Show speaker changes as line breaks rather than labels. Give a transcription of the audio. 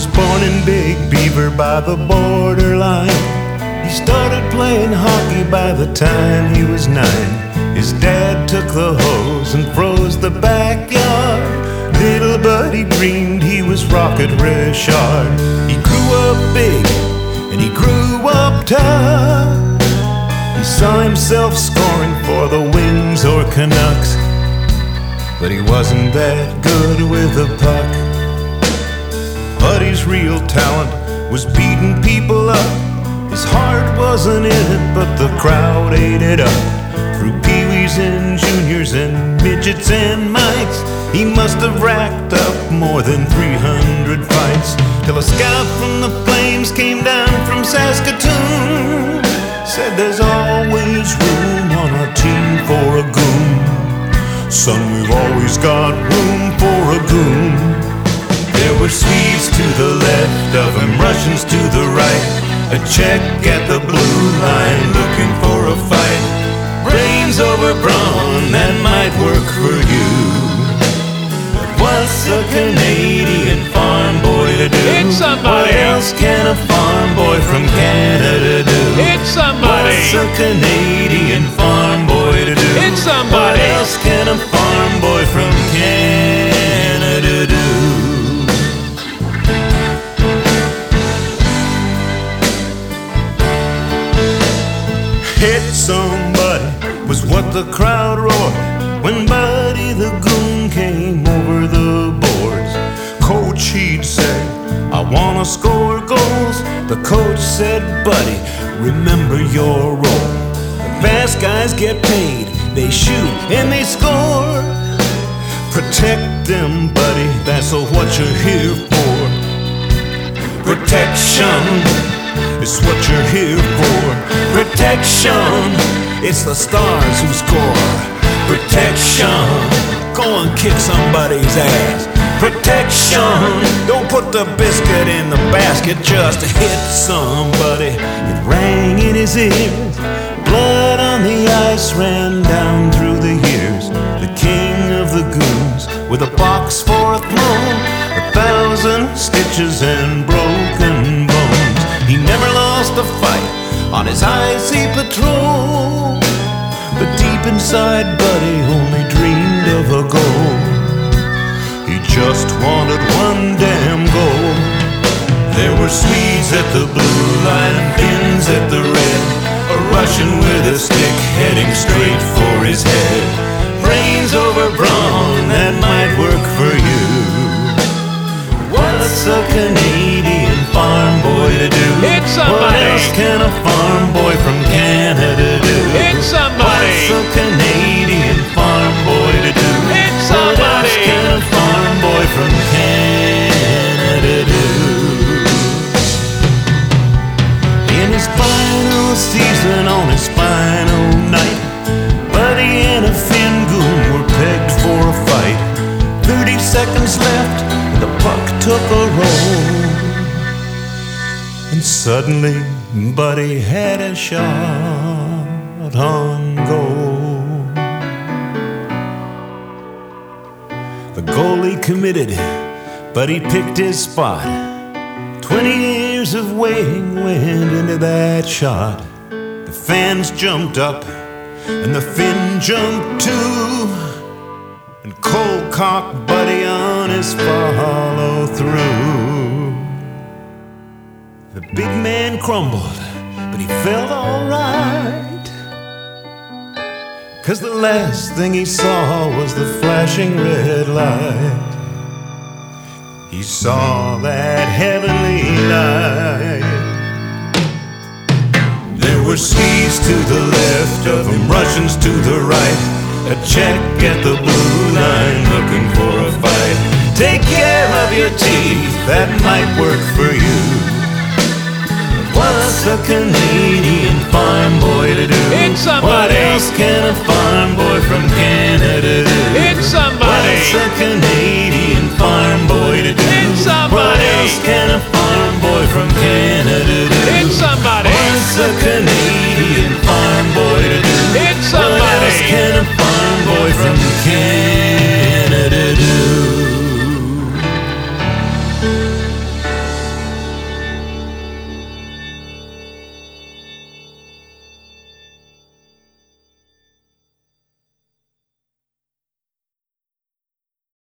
born in Big Beaver by the borderline. He started playing hockey by the time he was 9. His dad took the hose and froze the backyard. Little Buddy dreamed he was Rocket Richard. He grew up big and he grew up tough. He saw himself scoring for the Wings or Canucks, but he wasn't that good with the puck. Buddy's real talent was beating people up. His heart wasn't in it, but the crowd ate it up. Through peewees and juniors and midgets and mites, he must have racked up more than 300 fights, till a scout from the Flames came down from Saskatoon. Said there's always room on our team for a goon. Son, we've always got room for a goon. There were Swedes to the left of him, Russians to the right, a Czech at the blue line looking for a fight. Brains over brawn, that might work for you, but what's a Canadian farm boy to do?
It's somebody.
What else can a farm boy from Canada do?
It's somebody.
What's a Canadian farm boy to do?
It's somebody.
What else can a farm boy from Canada do? Hit somebody was what the crowd roared when Buddy the Goon came over the boards. Coach, he'd say, I wanna score goals. The coach said, Buddy, remember your role. The fast guys get paid, they shoot and they score. Protect them, Buddy, that's what you're here for. Protection is what you're here for. Protection, it's the stars who score. Protection, go and kick somebody's ass. Protection, don't put the biscuit in the basket, just hit somebody. It rang in his ears, blood on the ice ran down through the years. The king of the goons with a box for a throne, 1,000 stitches and broken bones. He never lost a fight on his icy patrol, but deep inside Buddy only dreamed of a goal. He just wanted one damn goal. There were Swedes at the blue line and Finns at the red, a Russian with a stick heading straight for his head. Brains over brawn, that might work for you. What's a Canadian farm boy to do?
It's somebody.
What else can a farm boy from Canada do?
It's somebody.
What's a Canadian farm boy to do?
It's
What else
somebody.
can a farm boy from Canada do? In his final season, on his final night, Buddy and a Finn goon were pegged for a fight. 30 seconds left, the puck took a roll, and suddenly Buddy had a shot on goal. The goalie committed, but he picked his spot. 20 years of waiting went into that shot. The fans jumped up, and the Finn jumped too, and Cole cocked Buddy on his follow-through. The big man crumbled, but he felt alright, 'cause the last thing he saw was the flashing red light. He saw that heavenly light. There were Swedes to the left of him, Russians to the right, a Czech at the blue line looking for a fight. Take care of your teeth, that might work for you. What's a Canadian farm boy to do?
It's somebody.
What else can a farm boy from Canada do?
It's somebody.
What's a Canadian farm boy to do?
It's somebody.